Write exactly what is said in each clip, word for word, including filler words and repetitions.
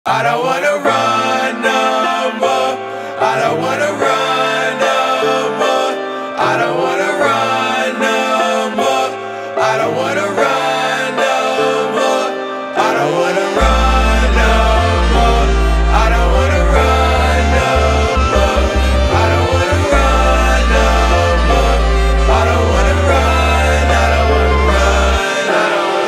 I don't wanna run no more. I don't wanna run no more. I don't wanna run no more. I don't wanna run no more. I don't wanna run no more. I don't wanna run no more. I don't wanna run no more. I don't wanna run. I don't wanna run. I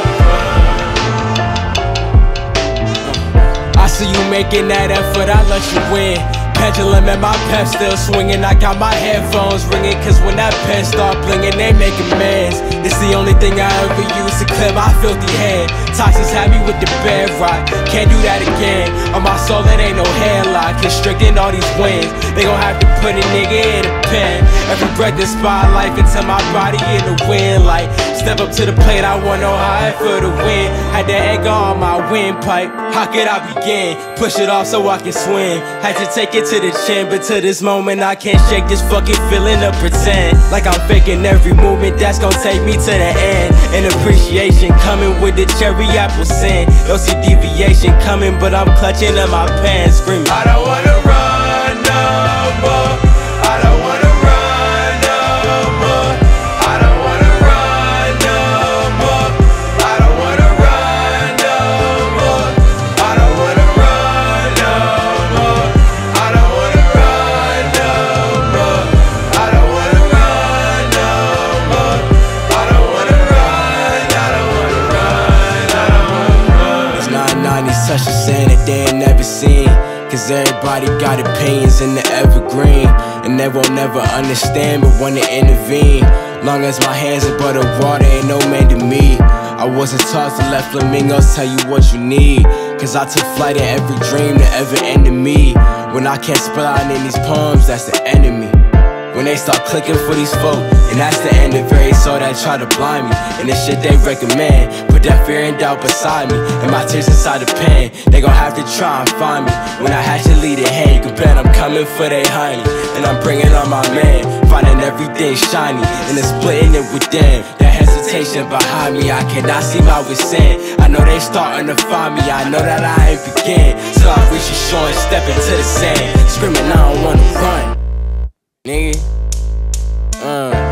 don't wanna run. I see you making that effort, I let you win. Pendulum and my pep still swinging. I got my headphones ringing, cause when that pen start blinging, they make amends. It's the only thing I ever use to clear my filthy head. Toxins had me with the bedrock, can't do that again. On my soul, it ain't no headlock, constricting all these wings. They gon' have to put a nigga in a pen. Every breath is spotlight until my body in the wind. Like, step up to the plate, I wanna know how it feel to win. Had the anger on my windpipe, how could I begin? Push it off so I can swim. Had to take it to the chin, but to this moment I can't shake this fucking feeling of pretend. Like I'm faking every movement that's gon' take me to the end. And appreciation coming with the cherry apple sin. Don't see deviation coming, but I'm clutching at my pants, screaming, I don't wanna run no more. I don't wanna run no more. I don't wanna run no more. I don't wanna run no more. I don't wanna run no more. I don't wanna run no more. I don't wanna run no more. I don't wanna run. I don't wanna run. I don't wanna run. it's nine ninety, such a saying that they ain't never seen. Cause everybody got opinions in the evergreen, and they won't never understand but wanna intervene. Long as my hands above the water, ain't no man to me. I wasn't taught to let flamingos tell you what you need, cause I took flight in every dream that ever ended me. When I can't spell out in these poems, that's the enemy. When they start clicking for these folk, and that's the end of every soul that try to blind me. And the shit they recommend, put that fear and doubt beside me, and my tears inside the pen. They gon' have to try and find me. When I had to lead a hand, you can bet I'm coming for they honey. And I'm bringing on my man, finding everything shiny, and then splitting it with them. That hesitation behind me, I cannot see my within. I know they starting to find me, I know that I ain't begin. Till I reach the shore and step into the sand, screaming I don't wanna run, nigga. Uh